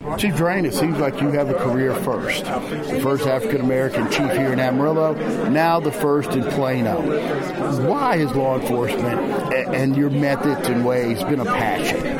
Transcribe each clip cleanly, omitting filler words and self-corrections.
Chief Drain, it seems like you have a career first. The first African-American chief here in Amarillo, now the first in Plano. Why has law enforcement and your methods and ways been a passion?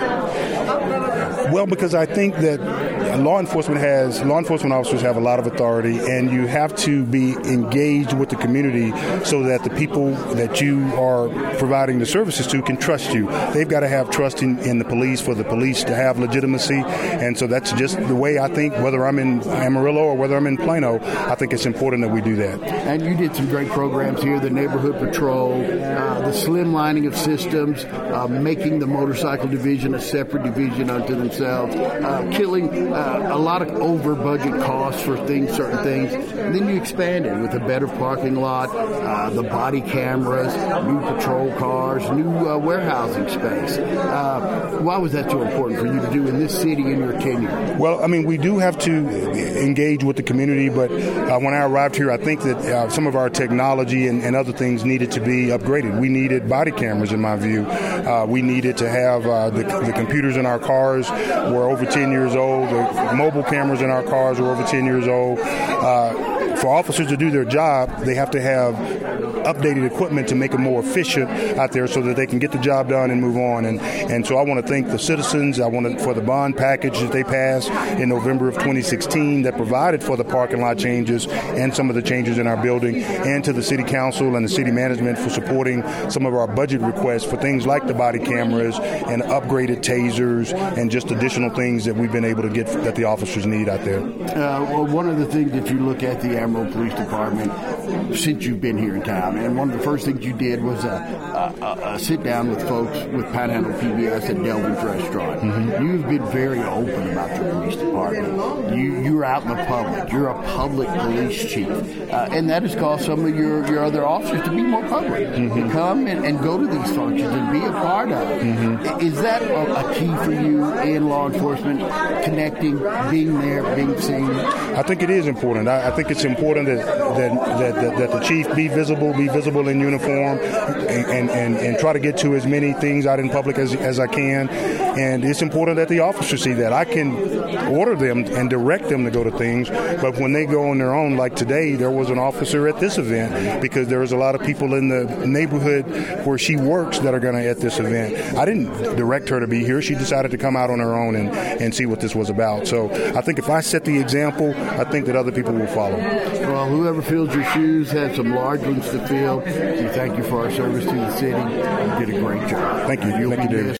Well, because I think that law enforcement officers have a lot of authority, and you have to be engaged with the community so that the people that you are providing the services to can trust you. They've got to have trust in the police for the police to have legitimacy, and so that's just the way I think, whether I'm in Amarillo or whether I'm in Plano, I think it's important that we do that. And you did some great programs here, the Neighborhood Patrol, the slimlining of systems, making the motorcycle division a separate division unto themselves, killing a lot of over-budget costs for certain things. And then you expanded with a better parking lot, the body cameras, new patrol cars, new warehousing space. Why was that so important for you to do in this city in your tenure? Well, I mean, we do have to engage with the community, but when I arrived here, I think that some of our technology and other things needed to be upgraded. We needed body cameras, in my view. We needed to have the computers in our cars were over 10 years old. The mobile cameras in our cars were over 10 years old. For officers to do their job, they have to have updated equipment to make them more efficient out there so that they can get the job done and move on. And so I want to thank the citizens. For the bond package that they passed in November of 2016 that provided for the parking lot changes and some of the changes in our building, and to the city council and the city management for supporting some of our budget requests for things like the body cameras and upgraded tasers and just additional things that we've been able to get that the officers need out there. Well, one of the things that you look at the Amarillo Police Department since you've been here in town, and one of the first things you did was a sit down with folks with Panhandle PBS at Delvin's Restaurant. Mm-hmm. You've been very open about your police department. You're out in the public. You're a public police chief. And that has caused some of your other officers to be more public, to come and go to these functions and be a part of it. Mm-hmm. Is that a key for you in law enforcement, connecting, being there, being seen? I think it is important. I think it's important that the chief be visible in uniform, and try to get to as many things out in public as I can. And it's important that the officers see that. I can order them and direct them to go to things, but when they go on their own, like today, there was an officer at this event because there was a lot of people in the neighborhood where she works that are going to at this event. I didn't direct her to be here. She decided to come out on her own and see what this was about. So I think if I set the example, I think that other people will follow. Well, whoever fills your shoes has some large ones to fill. We thank you for our service to the city. You did a great job. Thank you. Thank you, David.